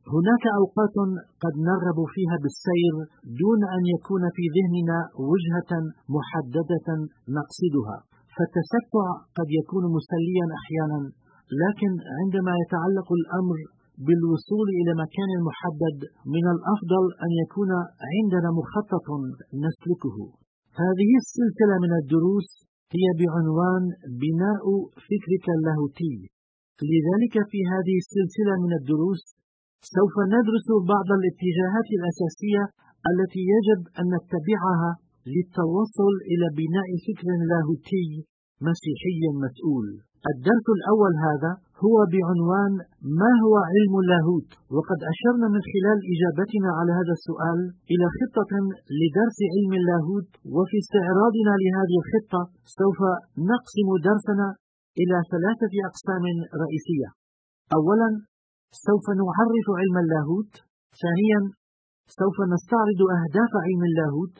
هناك أوقات قد نرغب فيها بالسير دون أن يكون في ذهننا وجهة محددة نقصدها، فالتستع قد يكون مسليا أحيانا، لكن عندما يتعلق الأمر بالوصول إلى مكان محدد من الأفضل أن يكون عندنا مخطط نسلكه. هذه السلسلة من الدروس هي بعنوان بناء فكرك اللاهوتي. لذلك في هذه السلسلة من الدروس سوف ندرس بعض الاتجاهات الأساسية التي يجب أن نتبعها للتوصل إلى بناء فكر لاهوتي مسيحي مسؤول. الدرس الأول هذا هو بعنوان ما هو علم اللاهوت؟ وقد أشرنا من خلال إجابتنا على هذا السؤال إلى خطة لدرس علم اللاهوت، وفي استعراضنا لهذه الخطة سوف نقسم درسنا إلى 3 أقسام رئيسية. أولا سوف نعرف علم اللاهوت، ثانيا سوف نستعرض أهداف علم اللاهوت،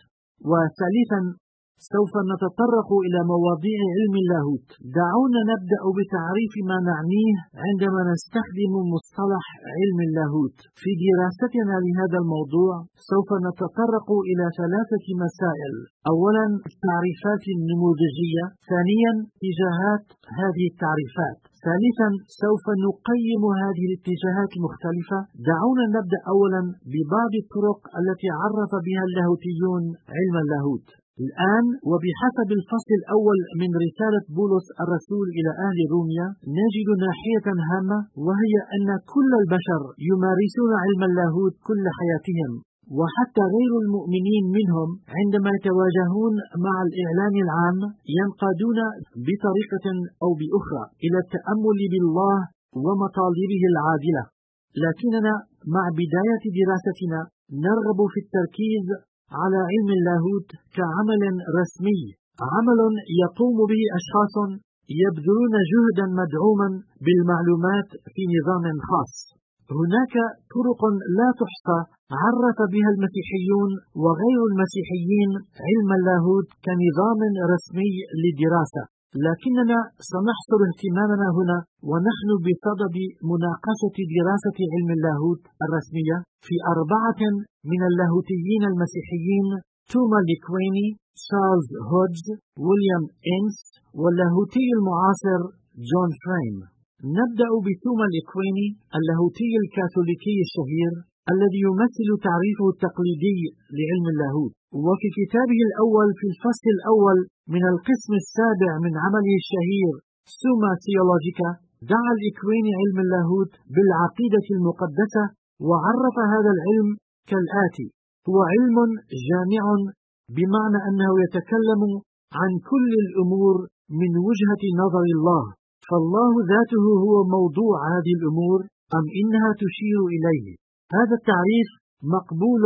وثالثا سوف نتطرق إلى مواضيع علم اللاهوت. دعونا نبدأ بتعريف ما نعنيه عندما نستخدم مصطلح علم اللاهوت. في دراستنا لهذا الموضوع سوف نتطرق إلى 3 مسائل. أولا التعريفات النموذجية، ثانيا اتجاهات هذه التعريفات، ثالثا سوف نقيم هذه الاتجاهات المختلفة. دعونا نبدأ أولا ببعض الطرق التي عرف بها اللاهوتيون علم اللاهوت. الآن وبحسب الفصل الأول من رسالة بولس الرسول إلى أهل روميا نجد ناحية هامة، وهي أن كل البشر يمارسون علم اللاهوت كل حياتهم، وحتى غير المؤمنين منهم عندما يتواجهون مع الإعلان العام ينقادون بطريقة أو بأخرى إلى التأمل بالله ومطالبه العادلة. لكننا مع بداية دراستنا نرغب في التركيز على علم اللاهوت كعمل رسمي، عمل يقوم به أشخاص يبذلون جهدا مدعوما بالمعلومات في نظام خاص. هناك طرق لا تحصى عرف بها المسيحيون وغير المسيحيين علم اللاهوت كنظام رسمي للدراسة، لكننا سنحصر اهتمامنا هنا ونحن بصدد مناقشة دراسة علم اللاهوت الرسمية في 4 من اللاهوتيين المسيحيين: توما ليكويني، تشارلز هودجز، ويليام إنس، واللاهوتي المعاصر جون فريم. نبدأ بتوما ليكويني اللاهوتي الكاثوليكي الشهير الذي يمثل تعريفه التقليدي لعلم اللاهوت. وفي كتابه الأول في الفصل الأول من القسم 7 من عمله الشهير سوما ثيولوجيكا دعا ليكويني علم اللاهوت بالعقيدة المقدسة، وعرف هذا العلم كالآتي: هو علم جامع بمعنى أنه يتكلم عن كل الأمور من وجهة نظر الله، فالله ذاته هو موضوع هذه الأمور أم إنها تشير إليه. هذا التعريف مقبول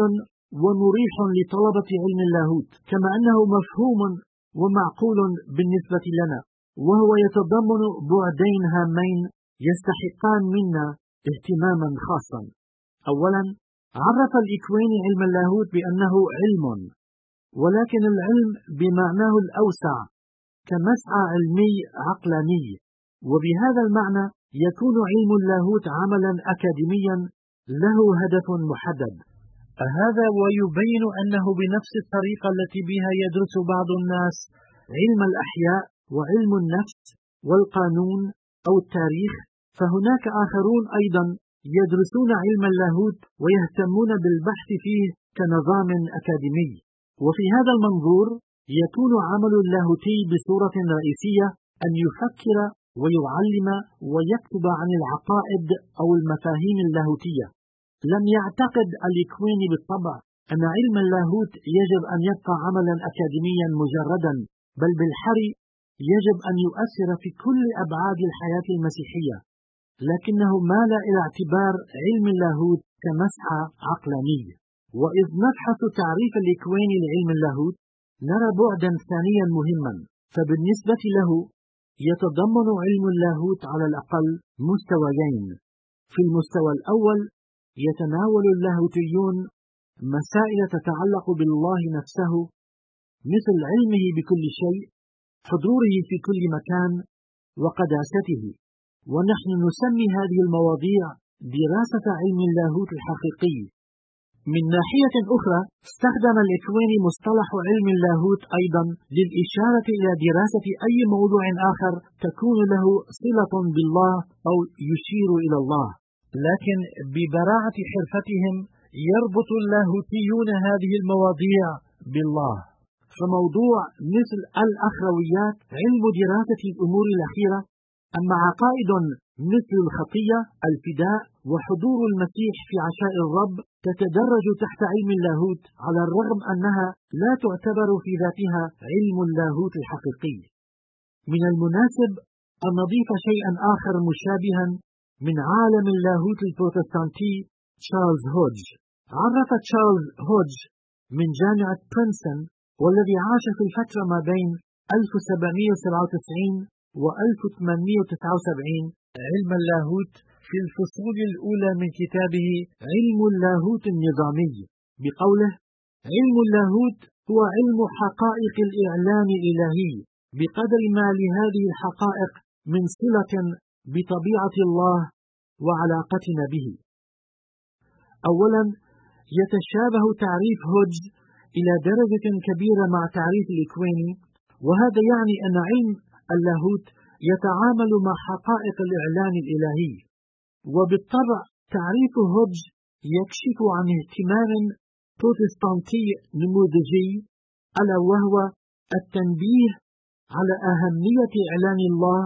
ومريح لطلبة علم اللاهوت، كما أنه مفهوم ومعقول بالنسبة لنا، وهو يتضمن بعدين هامين يستحقان منا اهتماما خاصا. أولا عرف الإكويني علم اللاهوت بأنه علم، ولكن العلم بمعناه الأوسع كمسعى علمي عقلاني، وبهذا المعنى يكون علم اللاهوت عملا أكاديميا له هدف محدد. هذا ويبين أنه بنفس الطريقة التي بها يدرس بعض الناس علم الأحياء وعلم النفس والقانون أو التاريخ، فهناك آخرون أيضا يدرسون علم اللاهوت ويهتمون بالبحث فيه كنظام أكاديمي. وفي هذا المنظور يكون عمل اللاهوتي بصورة رئيسية أن يفكر ويعلم ويكتب عن العقائد أو المفاهيم اللاهوتية. لم يعتقد الإكويني بالطبع أن علم اللاهوت يجب أن يبقى عملا أكاديميا مجردا، بل بالحري يجب أن يؤثر في كل أبعاد الحياة المسيحية، لكنه مال إلى اعتبار علم اللاهوت كمسعى عقلاني. وإذ نبحث تعريف الإكويني لعلم اللاهوت نرى بعدا ثانيا مهما، فبالنسبة له يتضمن علم اللاهوت على الأقل مستويين. في المستوى الأول يتناول اللاهوتيون مسائل تتعلق بالله نفسه، مثل علمه بكل شيء، حضوره في كل مكان، وقداسته، ونحن نسمي هذه المواضيع دراسة علم اللاهوت الحقيقي. من ناحية أخرى، استخدم الإخواني مصطلح علم اللاهوت أيضا للإشارة إلى دراسة أي موضوع آخر تكون له صلة بالله أو يشير إلى الله. لكن ببراعة حرفتهم يربط اللاهوتيون هذه المواضيع بالله. فموضوع مثل الأخرويات علم دراسة الأمور الأخيرة، أما عقائد مثل الخطية، الفداء، وحضور المسيح في عشاء الرب تتدرج تحت علم اللاهوت، على الرغم أنها لا تعتبر في ذاتها علم اللاهوت الحقيقي. من المناسب أن نضيف شيئا آخر مشابها من عالم اللاهوت البروتستانتي تشارلز هودج. عرف تشارلز هودج من جامعة برينستون، والذي عاش في الفترة ما بين 1797 و 1879 علم اللاهوت في الفصول الأولى من كتابه علم اللاهوت النظامي بقوله: علم اللاهوت هو علم حقائق الإعلان الإلهي بقدر ما لهذه الحقائق من صلة بطبيعة الله وعلاقتنا به. أولا، يتشابه تعريف هودج إلى درجة كبيرة مع تعريف الإكويني، وهذا يعني أن علم اللاهوت يتعامل مع حقائق الإعلان الإلهي. وبالطبع تعريف هودج يكشف عن اهتمام بروتستانتي نموذجي، ألا وهو التنبيه على أهمية إعلان الله،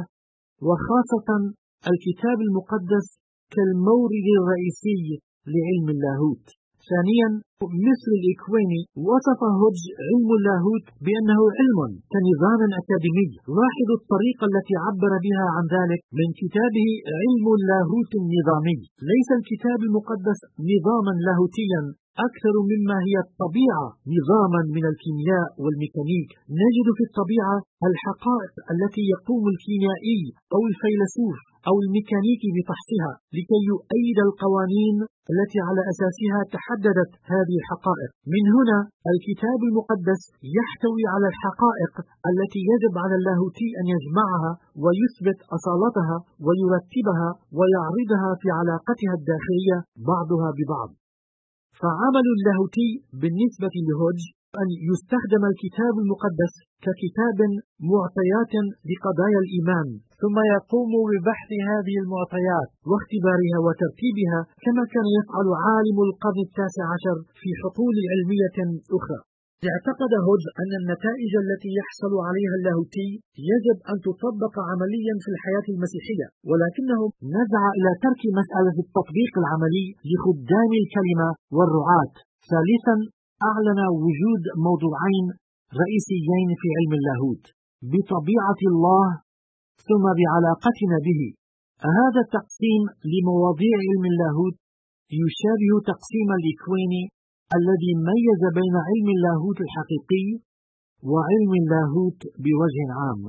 وخاصة الكتاب المقدس كالمورد الرئيسي لعلم اللاهوت. ثانيا، مثل الإكويني وصف هودج علم اللاهوت بأنه علم كنظام أكاديمي. لاحظوا الطريقة التي عبر بها عن ذلك من كتابه علم اللاهوت النظامي. ليس الكتاب المقدس نظاما لاهوتيا أكثر مما هي الطبيعة نظاما من الكيمياء والميكانيك. نجد في الطبيعة الحقائق التي يقوم الكيميائي أو الفيلسوف أو الميكانيكي بفحصها لكي يؤيد القوانين التي على أساسها تحددت هذه الحقائق. من هنا الكتاب المقدس يحتوي على الحقائق التي يجب على اللاهوتي أن يجمعها ويثبت أصالتها ويرتبها ويعرضها في علاقتها الداخلية بعضها ببعض. فعمل اللاهوتي بالنسبة لهودج أن يستخدم الكتاب المقدس ككتاب معطيات لقضايا الإيمان، ثم يقوم ببحث هذه المعطيات واختبارها وترتيبها كما كان يفعل عالم القرن التاسع عشر في حقول علمية أخرى. اعتقد هودج أن النتائج التي يحصل عليها اللاهوتي يجب أن تطبق عمليا في الحياة المسيحية، ولكنه نزع إلى ترك مسألة التطبيق العملي لخدام الكلمة والرعاة. ثالثا، أعلن وجود موضوعين رئيسيين في علم اللاهوت: بطبيعة الله ثم بعلاقتنا به. هذا التقسيم لمواضيع علم اللاهوت يشابه تقسيم الإكويني الذي ميز بين علم اللاهوت الحقيقي وعلم اللاهوت بوجه عام.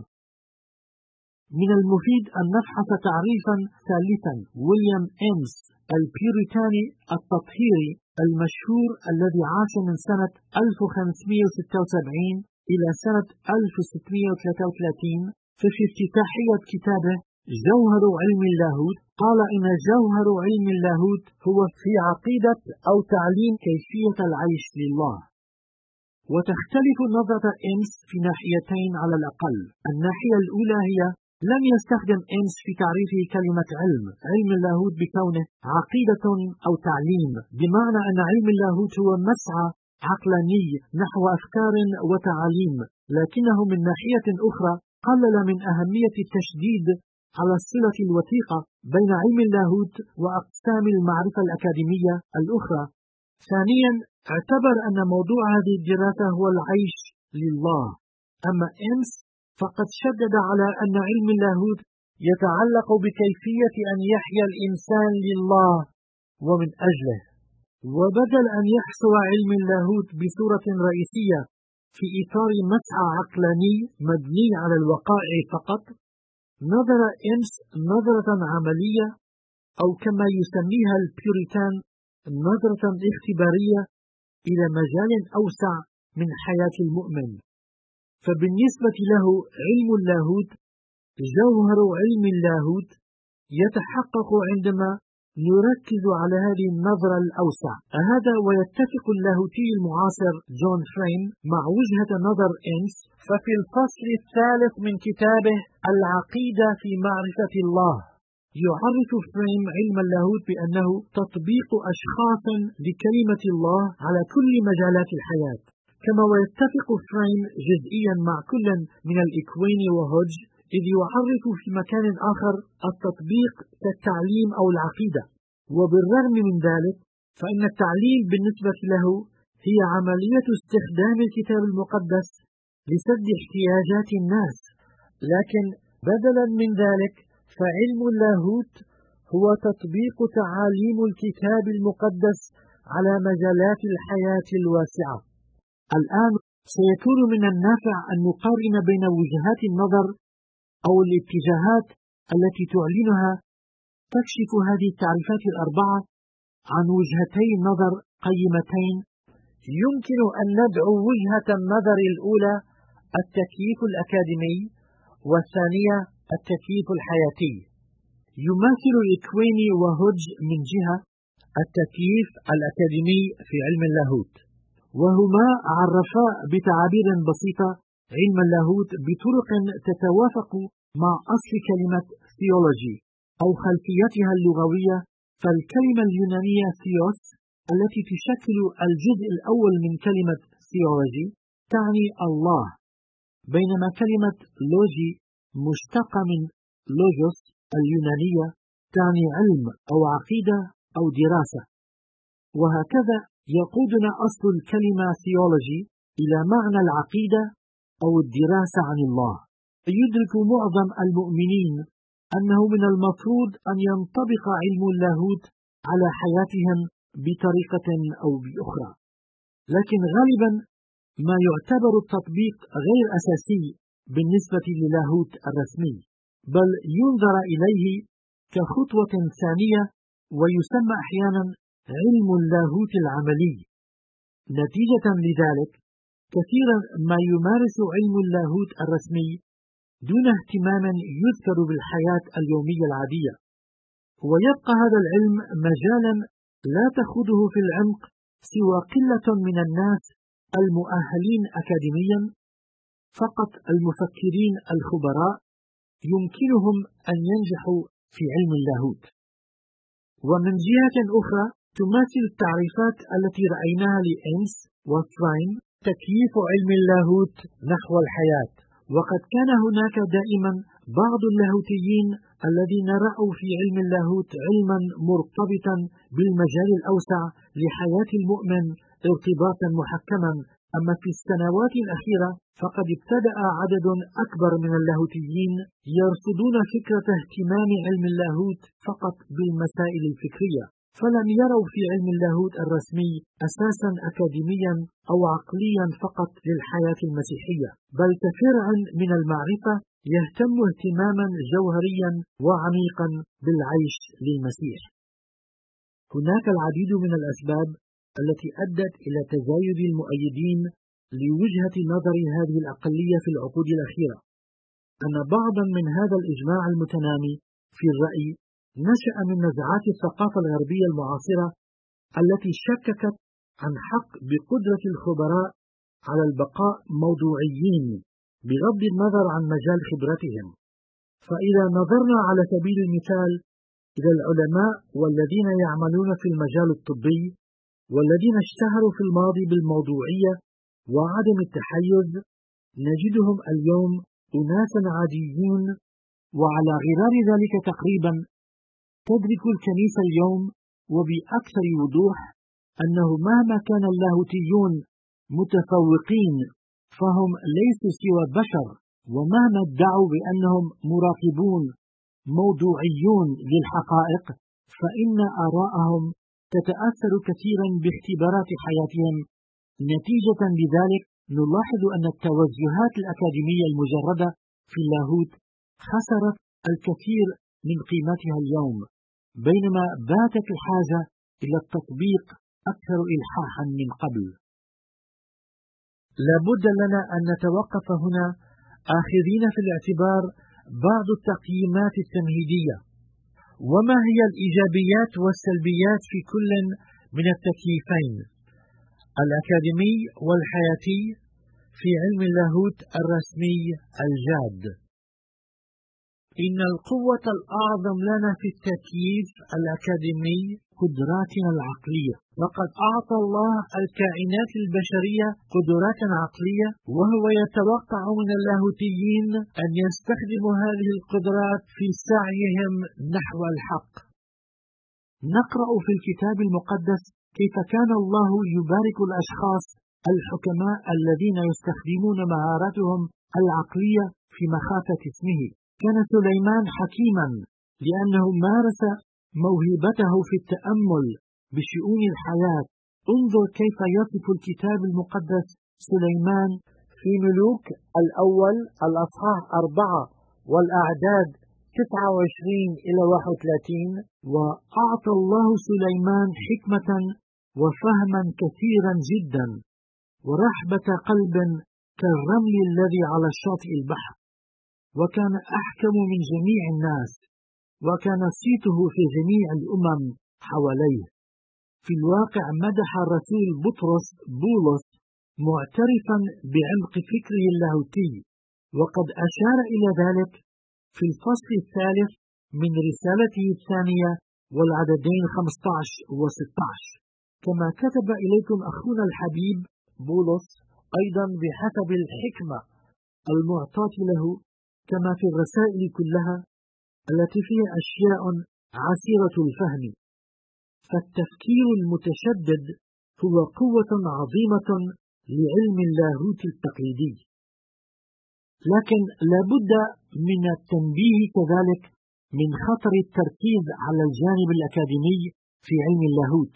من المفيد أن نبحث تعريفا ثالثا ويليام إمس البيوريتاني التطهيري المشهور الذي عاش من سنة 1576 إلى سنة 1633. في افتتاحية كتابه جوهر علم اللاهوت قال إن جوهر علم اللاهوت هو في عقيدة أو تعليم كيفية العيش لله. وتختلف نظرة إمس في ناحيتين على الأقل. الناحية الأولى هي لم يستخدم إمس في تعريفه كلمة علم اللاهوت بكونه عقيدة أو تعليم، بمعنى أن علم اللاهوت هو مسعى عقلاني نحو أفكار وتعاليم، لكنه من ناحية أخرى قلل من أهمية التشديد على الصلة الوثيقة بين علم اللاهوت وأقسام المعرفة الأكاديمية الأخرى. ثانيا، اعتبر أن موضوع هذه الدراسة هو العيش لله. أما إمس فقد شدد على أن علم اللاهوت يتعلق بكيفية أن يحيا الإنسان لله ومن أجله. وبدل أن يحصل علم اللاهوت بصورة رئيسية في إطار مسعى عقلاني مبني على الوقائع فقط، نظر إمس نظرة عملية، أو كما يسميها البيوريتان نظرة اختبارية إلى مجال أوسع من حياة المؤمن. فبالنسبة له علم اللاهوت، جوهر علم اللاهوت، يتحقق عندما نركز على هذه النظرة الأوسع. هذا ويتفق اللاهوتي المعاصر جون فريم مع وجهة نظر إنس، ففي الفصل الثالث من كتابه العقيدة في معرفة الله يعرف فريم علم اللاهوت بأنه تطبيق أشخاص لكلمة الله على كل مجالات الحياة. كما ويتفق فريم جزئيا مع كل من الإكوين وهودج، إذ يعرف في مكان آخر التطبيق كالتعليم أو العقيدة. وبالرغم من ذلك فإن التعليم بالنسبة له هي عملية استخدام الكتاب المقدس لسد احتياجات الناس، لكن بدلا من ذلك فعلم اللاهوت هو تطبيق تعاليم الكتاب المقدس على مجالات الحياة الواسعة. الآن سيكون من النافع أن نقارن بين وجهات النظر أو الاتجاهات التي تعلنها تكشف هذه التعريفات الأربعة عن وجهتي نظر قيمتين. يمكن أن ندعو وجهة النظر الأولى التكييف الأكاديمي، والثانية التكييف الحياتي. يماثل الإكويني وهودج من جهة التكييف الأكاديمي في علم اللاهوت، وهما عرفا بتعابير بسيطة علم اللاهوت بطرق تتوافق مع أصل كلمة theology أو خلفيتها اللغوية. فالكلمة اليونانية ثيوس التي تشكل الجزء الأول من كلمة theology تعني الله، بينما كلمة لوجي مشتقة من لوجوس اليونانية تعني علم أو عقيدة أو دراسة. وهكذا يقودنا أصل الكلمة theology إلى معنى العقيدة أو الدراسة عن الله. يدرك معظم المؤمنين أنه من المفروض أن ينطبق علم اللاهوت على حياتهم بطريقة أو بأخرى، لكن غالبا ما يعتبر التطبيق غير أساسي بالنسبة للاهوت الرسمي، بل ينظر إليه كخطوة ثانية ويسمى أحيانا علم اللاهوت العملي. نتيجة لذلك كثيرا ما يمارس علم اللاهوت الرسمي دون اهتمام يذكر بالحياة اليومية العادية، ويبقى هذا العلم مجالا لا تأخذه في العمق سوى قلة من الناس المؤهلين أكاديميا. فقط المفكرين الخبراء يمكنهم أن ينجحوا في علم اللاهوت. ومن جهة أخرى تماثل التعريفات التي رأيناها لإنس وفرايم تكييف علم اللاهوت نحو الحياة. وقد كان هناك دائما بعض اللاهوتيين الذين رأوا في علم اللاهوت علما مرتبطا بالمجال الأوسع لحياة المؤمن ارتباطا محكما. أما في السنوات الأخيرة فقد ابتدأ عدد أكبر من اللاهوتيين يرفضون فكرة اهتمام علم اللاهوت فقط بالمسائل الفكرية، فلم يروا في علم اللاهوت الرسمي أساسا أكاديميا أو عقليا فقط للحياة المسيحية، بل كفرع من المعرفة يهتم اهتماما جوهريا وعميقا بالعيش للمسيح. هناك العديد من الأسباب التي أدت إلى تزايد المؤيدين لوجهة نظر هذه الأقلية في العقود الأخيرة. أن بعضا من هذا الإجماع المتنامي في الرأي نشأ من نزعات الثقافة الغربية المعاصرة التي شككت عن حق بقدرة الخبراء على البقاء موضوعيين بغض النظر عن مجال خبرتهم. فإذا نظرنا على سبيل المثال إلى العلماء والذين يعملون في المجال الطبي والذين اشتهروا في الماضي بالموضوعية وعدم التحيز، نجدهم اليوم أناسا عاديين. وعلى غرار ذلك تقريبا تدرك الكنيسة اليوم وبأكثر وضوح أنه مهما كان اللاهوتيون متفوقين فهم ليسوا سوى بشر، ومهما ادعوا بأنهم مراقبون موضوعيون للحقائق فإن آراءهم تتأثر كثيرا باختبارات حياتهم. نتيجة لذلك نلاحظ أن التوجهات الأكاديمية المجردة في اللاهوت خسرت الكثير من قيمتها اليوم، بينما باتت الحاجة إلى التطبيق أكثر إلحاحا من قبل. لابد لنا أن نتوقف هنا آخذين في الاعتبار بعض التقييمات التمهيدية، وما هي الإيجابيات والسلبيات في كل من التكييفين الأكاديمي والحياتي في علم اللاهوت الرسمي الجاد؟ إن القوة الأعظم لنا في التكييف الأكاديمي قدراتنا العقلية، وقد أعطى الله الكائنات البشرية قدرات عقلية، وهو يتوقع من اللاهوتيين أن يستخدموا هذه القدرات في سعيهم نحو الحق. نقرأ في الكتاب المقدس كيف كان الله يبارك الأشخاص الحكماء الذين يستخدمون مهاراتهم العقلية في مخافة اسمه. كان سليمان حكيما لأنه مارس موهبته في التأمل بشؤون الحياة. انظر كيف يصف الكتاب المقدس سليمان في ملوك الأول الأصحاح 4 والأعداد 29 إلى 31. وأعطى الله سليمان حكمة وفهما كثيرا جدا ورحبة قلب كالرمل الذي على شاطئ البحر، وكان أحكم من جميع الناس، وكان صيته في جميع الأمم حواليه. في الواقع مدح الرسول بولس معترفا بعمق فكره اللاهوتي، وقد أشار إلى ذلك في الفصل الثالث من رسالته الثانية والعددين 15 و16. كما كتب إليكم أخونا الحبيب بولس أيضا بحسب الحكمة المعطاة له، كما في الرسائل كلها التي فيها أشياء عسيرة الفهم. فالتفكير المتشدد هو قوة عظيمة لعلم اللاهوت التقليدي، لكن لابد من التنبيه كذلك من خطر التركيز على الجانب الأكاديمي في علم اللاهوت،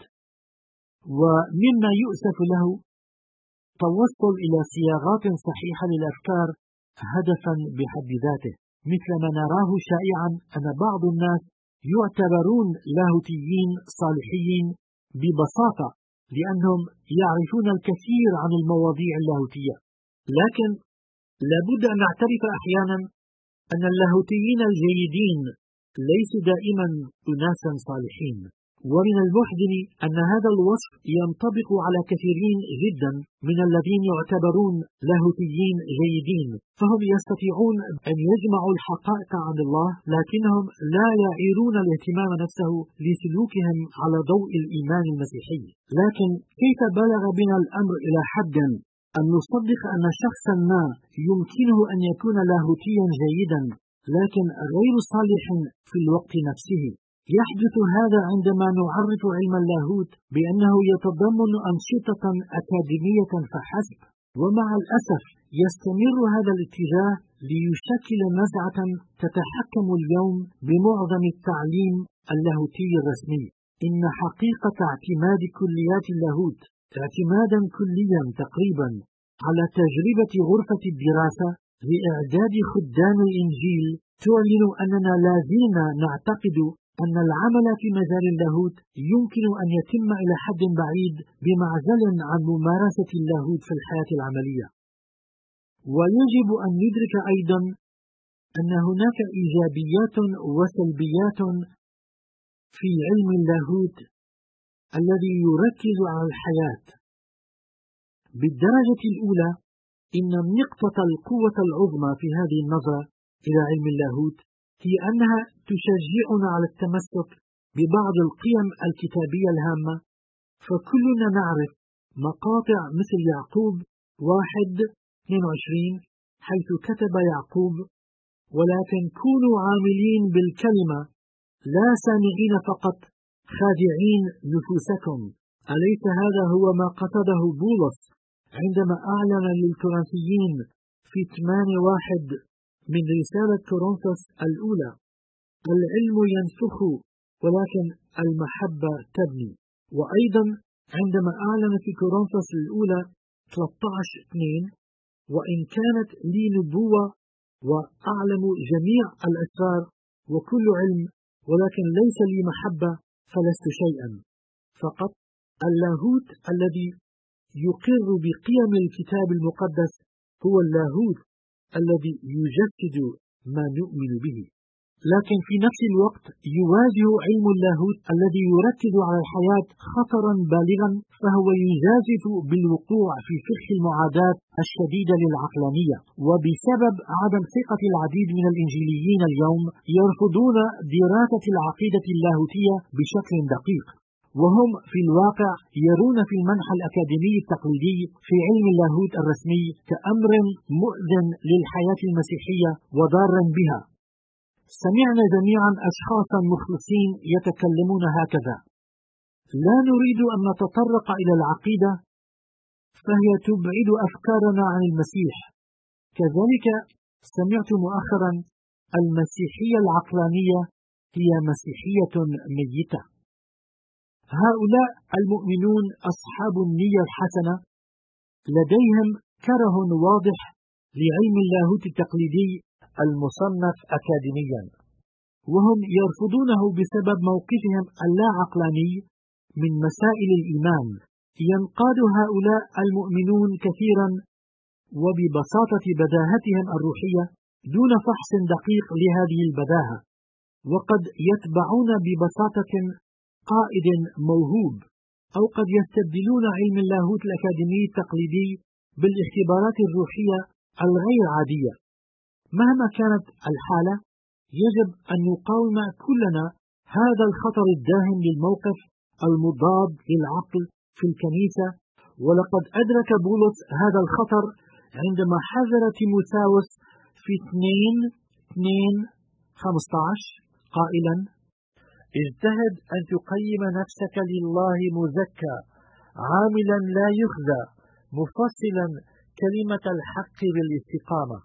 ومما يؤسف له توصل إلى صياغات صحيحة للأفكار هدفا بحد ذاته، مثل ما نراه شائعا أن بعض الناس يعتبرون لاهوتيين صالحين ببساطة لأنهم يعرفون الكثير عن المواضيع اللاهوتية. لكن لابد أن نعترف أحيانا أن اللاهوتيين الجيدين ليسوا دائما أناسا صالحين، ومن المحزن أن هذا الوصف ينطبق على كثيرين جدا من الذين يعتبرون لاهوتيين جيدين، فهم يستطيعون أن يجمعوا الحقائق عن الله، لكنهم لا يعيرون الاهتمام نفسه لسلوكهم على ضوء الإيمان المسيحي. لكن كيف بلغ بنا الأمر إلى حد أن نصدق أن شخصا ما يمكنه أن يكون لاهوتيا جيدا لكن غير صالح في الوقت نفسه؟ يحدث هذا عندما نعرف علم اللاهوت بأنه يتضمن أنشطة أكاديمية فحسب، ومع الأسف يستمر هذا الاتجاه ليشكل نزعة تتحكم اليوم بمعظم التعليم اللاهوتي الرسمي. إن حقيقة اعتماد كليات اللاهوت اعتمادا كليا تقريبا على تجربة غرفة الدراسة لإعداد خدام الإنجيل تعلن أننا لازلنا نعتقد أن العمل في مجال اللاهوت يمكن أن يتم إلى حد بعيد بمعزل عن ممارسة اللاهوت في الحياة العملية. ويجب أن ندرك أيضا أن هناك إيجابيات وسلبيات في علم اللاهوت الذي يركز على الحياة. بالدرجة الأولى، إن نقطة القوة العظمى في هذه النظرة إلى علم اللاهوت هي أنها تشجعنا على التمسك ببعض القيم الكتابية الهامة. فكلنا نعرف مقاطع مثل يعقوب 1:22 حيث كتب يعقوب: ولكن كونوا عاملين بالكلمة لا سامعين فقط خادعين نفوسكم. أليس هذا هو ما قصده بولس عندما أعلن للكورنثيين في 8:1 من رسالة كورنثوس الأولى: العلم ينفخ ولكن المحبة تبني. وأيضا عندما أعلن في كورنثوس الأولى 13:2: وإن كانت لي نبوة وأعلم جميع الأسرار وكل علم ولكن ليس لي محبة فلست شيئا. فقط اللاهوت الذي يقر بقيم الكتاب المقدس هو اللاهوت الذي يجسد ما نؤمن به. لكن في نفس الوقت يواجه علم اللاهوت الذي يركز على الحياة خطرا بالغا، فهو يجازف بالوقوع في فخ المعاداة الشديدة للعقلانية. وبسبب عدم ثقة العديد من الإنجيليين اليوم يرفضون دراسة العقيدة اللاهوتية بشكل دقيق، وهم في الواقع يرون في المنحى الأكاديمي التقليدي في علم اللاهوت الرسمي كأمر مؤذن للحياة المسيحية وضارا بها. سمعنا جميعا أشخاصا مخلصين يتكلمون هكذا: لا نريد أن نتطرق إلى العقيدة فهي تبعد أفكارنا عن المسيح. كذلك سمعت مؤخرا: المسيحية العقلانية هي مسيحية ميتة. هؤلاء المؤمنون أصحاب النية الحسنة لديهم كره واضح لعلم اللاهوت التقليدي المصنف أكاديميا، وهم يرفضونه بسبب موقفهم اللا عقلاني من مسائل الإيمان. ينقاد هؤلاء المؤمنون كثيرا وببساطة بداهتهم الروحية دون فحص دقيق لهذه البداهة، وقد يتبعون ببساطة قائد موهوب، أو قد يستبدلون علم اللاهوت الأكاديمي التقليدي بالاختبارات الروحية الغير عادية. مهما كانت الحالة يجب أن نقاوم كلنا هذا الخطر الداهم للموقف المضاد للعقل في الكنيسة، ولقد أدرك بولس هذا الخطر عندما حذر تيموثاوس في 2:15 قائلا: اجتهد أن تقيم نفسك لله مزكى عاملا لا يخزى مفصلا كلمة الحق بالاستقامة.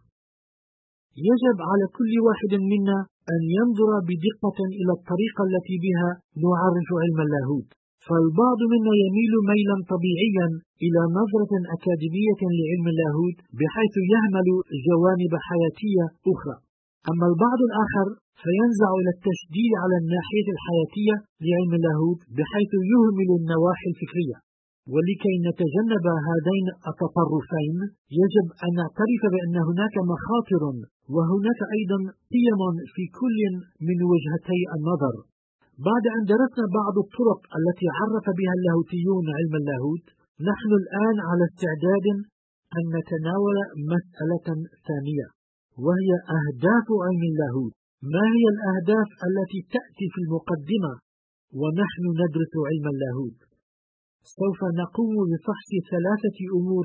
يجب على كل واحد منا أن ينظر بدقة إلى الطريقة التي بها نعرف علم اللاهوت، فالبعض منا يميل ميلا طبيعيا إلى نظرة أكاديمية لعلم اللاهوت بحيث يهمل جوانب حياتية أخرى، أما البعض الآخر فينزع إلى التشديد على الناحية الحياتية لعلم اللاهوت بحيث يهمل النواحي الفكرية. ولكي نتجنب هذين التطرفين يجب أن نعترف بأن هناك مخاطر وهناك أيضا قيم في كل من وجهتي النظر. بعد أن درسنا بعض الطرق التي عرف بها اللاهوتيون علم اللاهوت، نحن الآن على استعداد أن نتناول مسألة ثانية، وهي أهداف علم اللاهوت. ما هي الأهداف التي تأتي في المقدمة ونحن ندرس علم اللاهوت؟ سوف نقوم بفحص 3 أمور.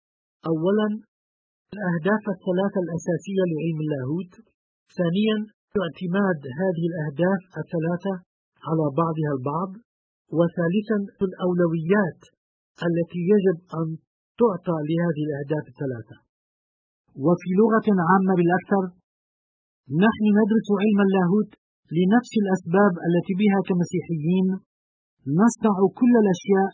أولا، الأهداف 3 الأساسية لعلم اللاهوت. ثانيا، اعتماد هذه الأهداف 3 على بعضها البعض. وثالثا، الأولويات التي يجب أن تعطى لهذه الأهداف 3. وفي لغة عامة بالأكثر، نحن ندرس علم اللاهوت لنفس الأسباب التي بها كمسيحيين نصنع كل الأشياء.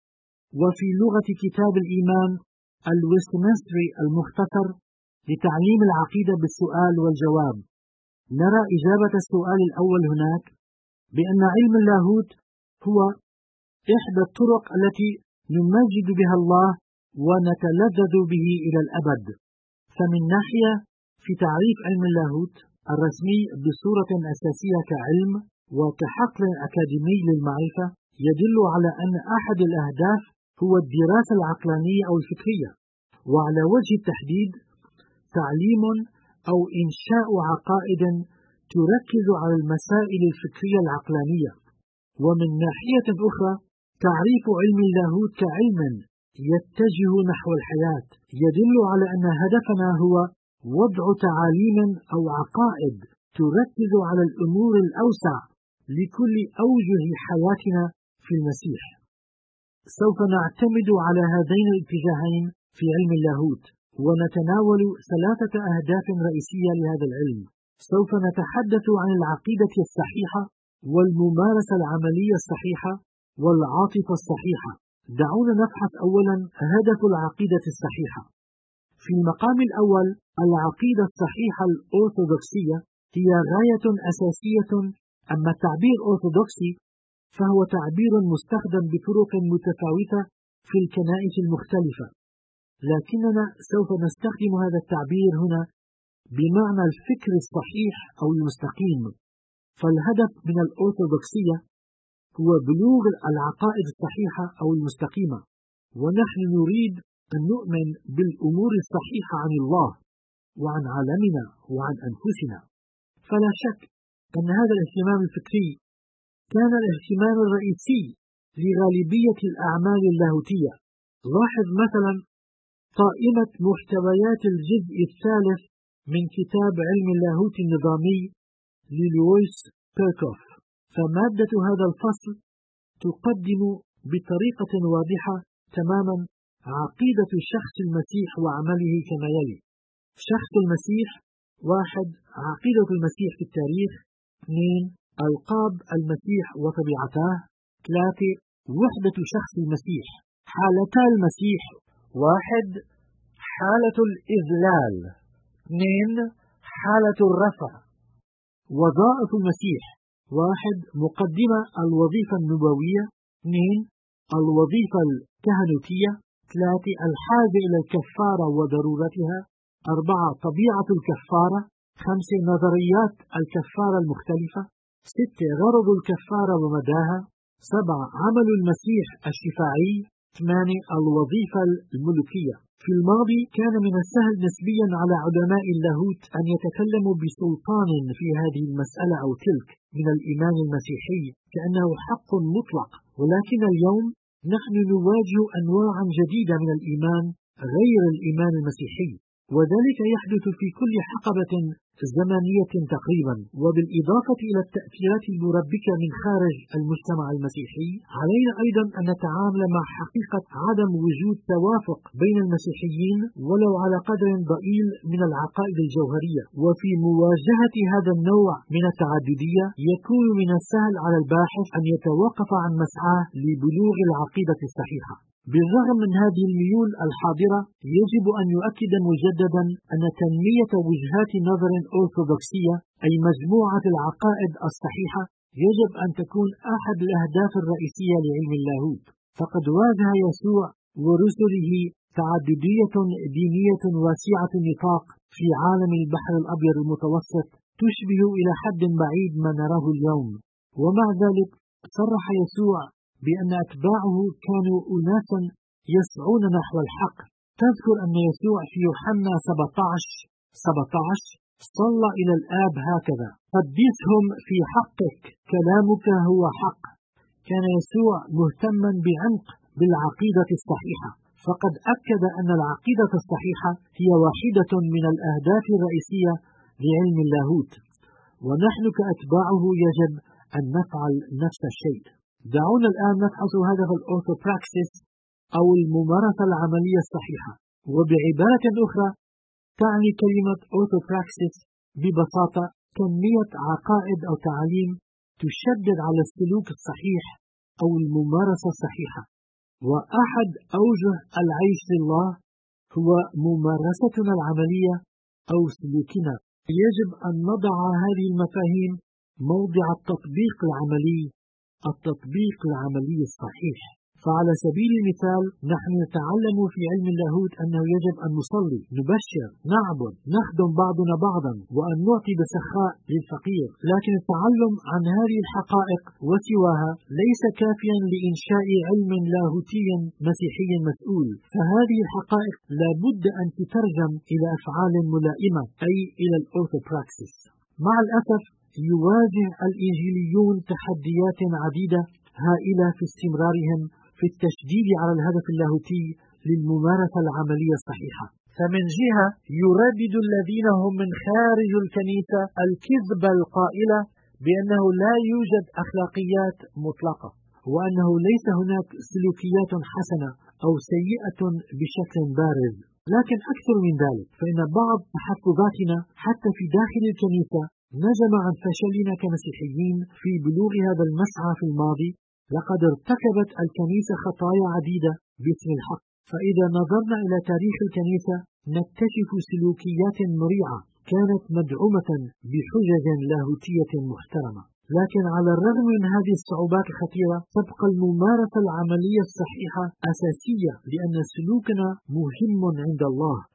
وفي لغة كتاب الإيمان الويستمنستري المختصر لتعليم العقيدة بالسؤال والجواب، نرى إجابة السؤال الأول هناك بأن علم اللاهوت هو إحدى الطرق التي نمجد بها الله ونتلذذ به إلى الأبد. فمن ناحية، في تعريف علم اللاهوت الرسمي بصورة أساسية كعلم وكحقل أكاديمي للمعرفة، يدل على أن أحد الأهداف هو الدراسة العقلانية أو الفكرية، وعلى وجه التحديد تعليم أو إنشاء عقائد تركز على المسائل الفكرية العقلانية. ومن ناحية أخرى، تعريف علم اللاهوت كعلم يتجه نحو الحياة يدل على أن هدفنا هو وضع تعاليم أو عقائد تركز على الأمور الأوسع لكل أوجه حياتنا في المسيح. سوف نعتمد على هذين الاتجاهين في علم اللاهوت، ونتناول 3 أهداف رئيسية لهذا العلم. سوف نتحدث عن العقيدة الصحيحة والممارسة العملية الصحيحة والعاطفة الصحيحة. دعونا نبحث أولا هدف العقيدة الصحيحة. في المقام الأول، العقيدة الصحيحة الأرثوذكسية هي غاية أساسية، أما التعبير أرثوذكسي فهو تعبير مستخدم بطرق متفاوتة في الكنائس المختلفة، لكننا سوف نستخدم هذا التعبير هنا بمعنى الفكر الصحيح أو المستقيم. فالهدف من الأرثوذكسية هو بلوغ العقائد الصحيحة أو المستقيمة، ونحن نريد أن نؤمن بالأمور الصحيحة عن الله وعن عالمنا وعن أنفسنا. فلا شك أن هذا الاهتمام الفكري كان الاهتمام الرئيسي لغالبية الأعمال اللاهوتية. لاحظ مثلا قائمة محتويات الجزء الثالث من كتاب علم اللاهوت النظامي للويس بيركوف. فمادة هذا الفصل تقدم بطريقة واضحة تماما عقيدة شخص المسيح وعمله كما يلي: شخص المسيح: 1. عقيدة المسيح في التاريخ. 2. ألقاب المسيح وطبيعته. 3. وحدة شخص المسيح. حالتا المسيح: 1. حالة الإذلال. 2. حالة الرفع. وظائف المسيح: 1. مقدمة الوظيفة النبوية. 2. الوظيفة الكهنوتية. 3. الحاجة إلى الكفارة وضرورتها. 4. طبيعة الكفارة. 5. نظريات الكفارة المختلفة. 6. غرض الكفارة ومداها. 7. عمل المسيح الشفاعي. 8. الوظيفة الملوكية. في الماضي كان من السهل نسبيا على علماء اللاهوت أن يتكلموا بسلطان في هذه المسألة أو تلك من الإيمان المسيحي كأنه حق مطلق، ولكن اليوم نحن نواجه أنواعا جديدة من الإيمان غير الإيمان المسيحي، وذلك يحدث في كل حقبة زمنية تقريبا. وبالإضافة إلى التأثيرات المربكة من خارج المجتمع المسيحي، علينا أيضا أن نتعامل مع حقيقة عدم وجود توافق بين المسيحيين ولو على قدر ضئيل من العقائد الجوهرية. وفي مواجهة هذا النوع من التعددية يكون من السهل على الباحث أن يتوقف عن مسعاه لبلوغ العقيدة الصحيحة. بالرغم من هذه الميول الحاضرة، يجب أن يؤكد مجددا أن تنمية وجهات نظر أرثوذكسية، أي مجموعة العقائد الصحيحة، يجب أن تكون أحد الأهداف الرئيسية لعلم اللاهوت. فقد واجه يسوع ورسله تعددية دينية واسعة النطاق في عالم البحر الأبيض المتوسط تشبه إلى حد بعيد ما نراه اليوم. ومع ذلك صرح يسوع بأن أتباعه كانوا أناسا يسعون نحو الحق. تذكر أن يسوع في يوحنا 17 صلى إلى الآب هكذا: قدسهم في حقك، كلامك هو حق. كان يسوع مهتما بعمق بالعقيدة الصحيحة، فقد أكد أن العقيدة الصحيحة هي واحدة من الأهداف الرئيسية لعلم اللاهوت، ونحن كأتباعه يجب أن نفعل نفس الشيء. دعونا الآن نفحص هدف الأورثوبراكسيس أو الممارسة العملية الصحيحة. وبعبارة أخرى، تعني كلمة أورثوبراكسيس ببساطة تنمية عقائد أو تعاليم تشدد على السلوك الصحيح أو الممارسة الصحيحة. وأحد أوجه العيش لله هو ممارستنا العملية أو سلوكنا. يجب أن نضع هذه المفاهيم موضع التطبيق العملي الصحيح. فعلى سبيل المثال، نحن نتعلم في علم اللاهوت أنه يجب أن نصلي، نبشر، نعبد، نخدم بعضنا بعضا، وأن نعطي بسخاء للفقير. لكن التعلم عن هذه الحقائق وسواها ليس كافيا لإنشاء علم لاهوتي مسيحي مسؤول. فهذه الحقائق لابد أن تترجم إلى أفعال ملائمة، أي إلى الأورثوبراكسيس. مع الأسف يواجه الإنجيليون تحديات عديدة هائلة في استمرارهم في التشديد على الهدف اللاهوتي للممارسة العملية الصحيحة. فمن جهة يردد الذين هم من خارج الكنيسة الكذب القائلة بأنه لا يوجد أخلاقيات مطلقة، وأنه ليس هناك سلوكيات حسنة أو سيئة بشكل بارز. لكن أكثر من ذلك، فإن بعض تحفظاتنا حتى في داخل الكنيسة نجم عن فشلنا كمسيحيين في بلوغ هذا المسعى في الماضي. لقد ارتكبت الكنيسة خطايا عديدة باسم الحق. فإذا نظرنا إلى تاريخ الكنيسة نكتشف سلوكيات مريعة كانت مدعومة بحجج لاهوتية محترمة. لكن على الرغم من هذه الصعوبات الخطيرة، تبقى الممارسة العملية الصحيحة أساسية، لأن سلوكنا مهم عند الله.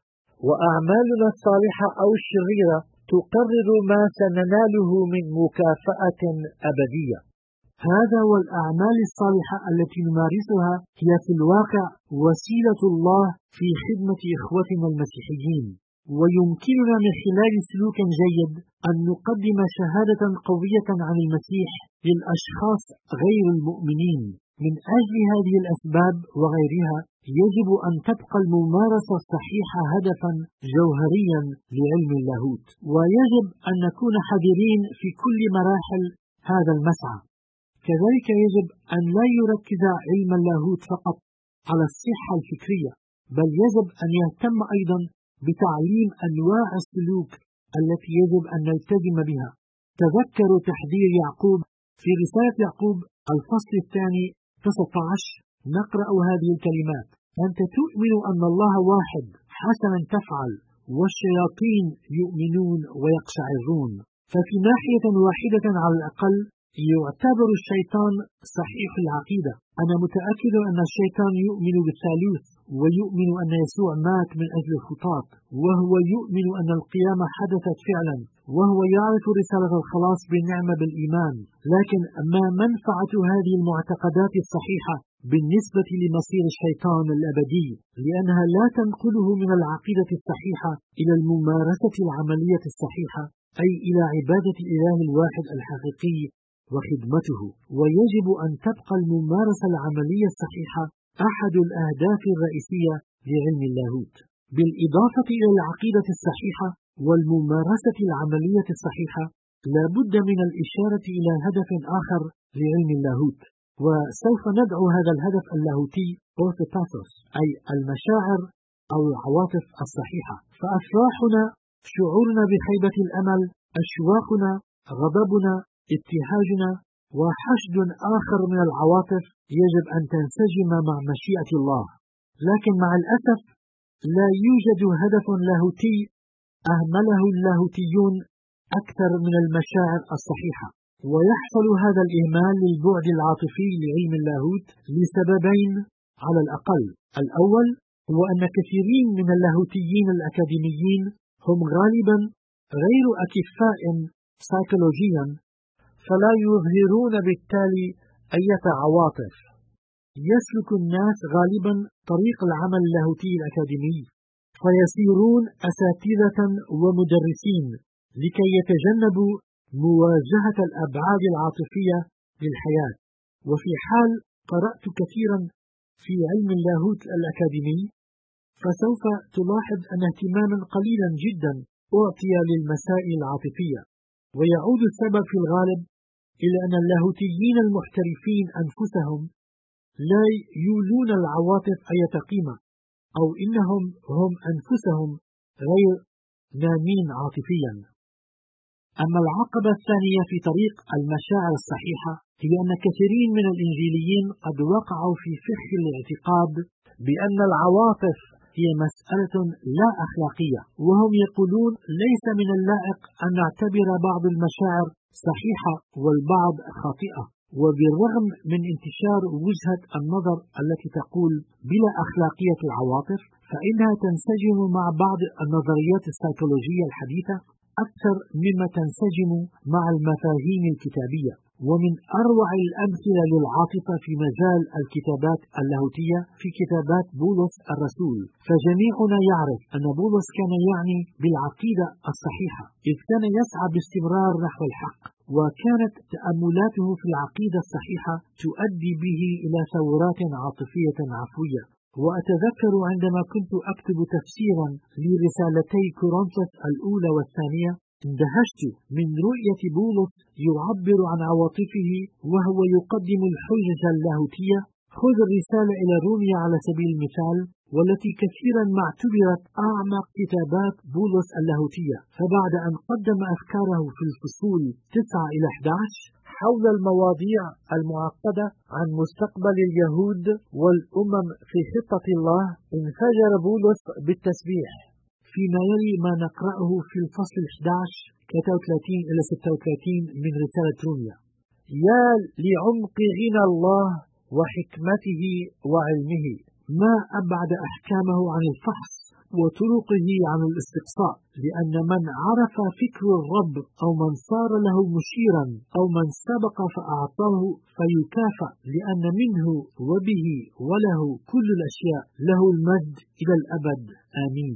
وأعمالنا الصالحة أو الشريرة تقرر ما سنناله من مكافأة أبدية. هذا والأعمال الصالحة التي نمارسها هي في الواقع وسيلة الله في خدمة إخوتنا المسيحيين، ويمكننا من خلال سلوك جيد أن نقدم شهادة قوية عن المسيح للأشخاص غير المؤمنين. من أجل هذه الأسباب وغيرها يجب أن تبقى الممارسة الصحيحة هدفا جوهريا لعلم اللاهوت، ويجب أن نكون حذرين في كل مراحل هذا المسعى. كذلك يجب أن لا يركز علم اللاهوت فقط على الصحة الفكرية، بل يجب أن يهتم أيضا بتعليم أنواع السلوك التي يجب أن نلتزم بها. تذكروا تحذير يعقوب في رسالة يعقوب الفصل 2 19 نقرأ هذه الكلمات: أنت تؤمن أن الله واحد، حسنا تفعل، والشياطين يؤمنون ويقشعرون. ففي ناحية واحدة على الأقل يعتبر الشيطان صحيح العقيدة. أنا متأكد أن الشيطان يؤمن بالثالوث، ويؤمن أن يسوع مات من أجل الخطاة، وهو يؤمن أن القيامة حدثت فعلا، وهو يعرف رسالة الخلاص بالنعمة بالإيمان. لكن ما منفعة هذه المعتقدات الصحيحة بالنسبة لمصير الشيطان الأبدي؟ لأنها لا تنقله من العقيدة الصحيحة إلى الممارسة العملية الصحيحة، أي إلى عبادة الإله الواحد الحقيقي وخدمته. ويجب أن تبقى الممارسة العملية الصحيحة أحد الأهداف الرئيسية لعلم اللاهوت. بالإضافة إلى العقيدة الصحيحة والممارسة العملية الصحيحة، لا بد من الإشارة إلى هدف آخر لعلم اللاهوت، وسوف ندعو هذا الهدف اللاهوتي أورثوباثوس، أي المشاعر أو العواطف الصحيحة. فأفراحنا، شعورنا بخيبة الأمل، أشواقنا، غضبنا، ابتهاجنا، وحشد آخر من العواطف يجب أن تنسجم مع مشيئة الله. لكن مع الأسف لا يوجد هدف لاهوتي أهمله اللاهوتيون أكثر من المشاعر الصحيحة. ويحصل هذا الإهمال للبعد العاطفي لعلم اللاهوت لسببين على الأقل. الأول هو أن كثيرين من اللاهوتيين الأكاديميين هم غالبا غير أكفاء سيكولوجيا، فلا يظهرون بالتالي أي عواطف. يسلك الناس غالبا طريق العمل اللاهوتي الأكاديمي، فيصيرون أساتذة ومدرسين لكي يتجنبوا مواجهة الأبعاد العاطفية للحياة. وفي حال قرأت كثيرا في علم اللاهوت الأكاديمي، فسوف تلاحظ أن اهتماما قليلا جدا أعطي للمسائل العاطفية، ويعود السبب في الغالب إلى أن اللاهوتيين المحترفين أنفسهم لا يولون العواطف أي قيمة، أو إنهم هم أنفسهم غير نامين عاطفيا. أما العقبة الثانية في طريق المشاعر الصحيحة هي أن كثيرين من الإنجيليين قد وقعوا في فخ الاعتقاد بأن العواطف هي مسألة لا أخلاقية، وهم يقولون ليس من اللائق أن نعتبر بعض المشاعر صحيحة والبعض خاطئة. وبالرغم من انتشار وجهة النظر التي تقول بلا أخلاقية العواطف، فإنها تنسجم مع بعض النظريات السيكولوجية الحديثة أكثر مما تنسجم مع المفاهيم الكتابية. ومن أروع الأمثلة للعاطفة في مجال الكتابات اللاهوتية في كتابات بولس الرسول. فجميعنا يعرف أن بولس كان يعني بالعقيدة الصحيحة، إذ كان يسعى باستمرار نحو الحق، وكانت تأملاته في العقيدة الصحيحة تؤدي به إلى ثورات عاطفية عفوية. وأتذكر عندما كنت أكتب تفسيرا لرسالتي كورنثوس الأولى والثانية، اندهشت من رؤية بولس يعبر عن عواطفه وهو يقدم الحجج اللاهوتية. خذ الرسالة إلى روميا على سبيل المثال، والتي كثيرا ما اعتبرت أعمق كتابات بولس اللاهوتية. فبعد أن قدم أفكاره في الفصول 9 إلى 11 حول المواضيع المعقدة عن مستقبل اليهود والأمم في خطة الله، انفجر بولس بالتسبيح فيما يلي ما نقرأه في الفصل 11 33 إلى 36 من رسالة روميا: يا لعمق غنى الله وحكمته وعلمه، ما أبعد أحكامه عن الفحص وطرقه عن الاستقصاء، لأن من عرف فكر الرب أو من صار له مشيرا أو من سبق فأعطاه فيكافأ، لأن منه وبه وله كل الأشياء، له المجد إلى الأبد آمين.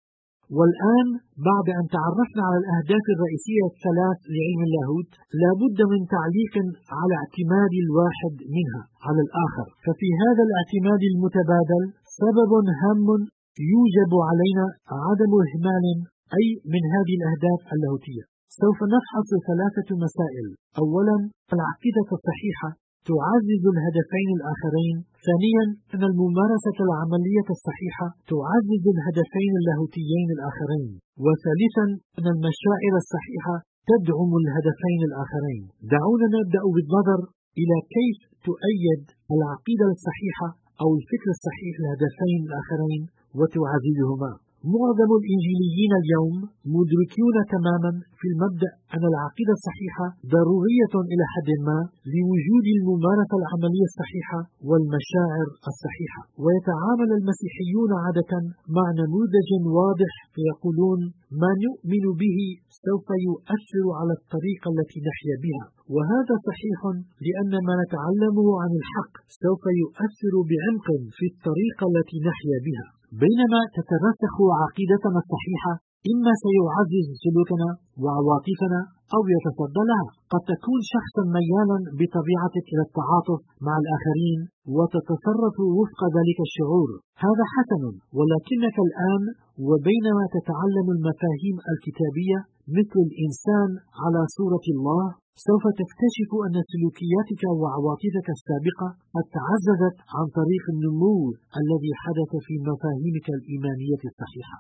والآن بعد أن تعرفنا على الأهداف الرئيسية الثلاث لعلم اللاهوت، لا بد من تعليق على اعتماد الواحد منها على الآخر. ففي هذا الاعتماد المتبادل سبب هام يوجب علينا عدم إهمال أي من هذه الأهداف اللاهوتية. سوف نفحص ثلاثة مسائل. أولا، العقيدة الصحيحة تعزز الهدفين الآخرين. ثانيا، أن الممارسة العملية الصحيحة تعزز الهدفين اللاهوتيين الآخرين. وثالثا، أن المشاعر الصحيحة تدعم الهدفين الآخرين. دعونا نبدأ بالنظر إلى كيف تؤيد العقيدة الصحيحة أو الفكر الصحيح الهدفين الآخرين وتعززهما. معظم الإنجيليين اليوم مدركون تماما في المبدأ أن العقيدة الصحيحة ضرورية إلى حد ما لوجود الممارسة العملية الصحيحة والمشاعر الصحيحة. ويتعامل المسيحيون عادة مع نموذج واضح فيقولون ما نؤمن به سوف يؤثر على الطريقة التي نحيا بها، وهذا صحيح لأن ما نتعلمه عن الحق سوف يؤثر بعمق في الطريقة التي نحيا بها. بينما تترسخ عقيدتنا الصحيحة إما سيعزز سلوكنا وعواطفنا أو يتصدى لها. قد تكون شخصا ميالا بطبيعتك إلى التعاطف مع الآخرين وتتصرف وفق ذلك الشعور، هذا حسن. ولكنك الآن وبينما تتعلم المفاهيم الكتابية مثل الإنسان على صورة الله، سوف تكتشف أن سلوكياتك وعواطفك السابقة قد تعززت عن طريق النمو الذي حدث في مفاهيمك الإيمانية الصحيحة.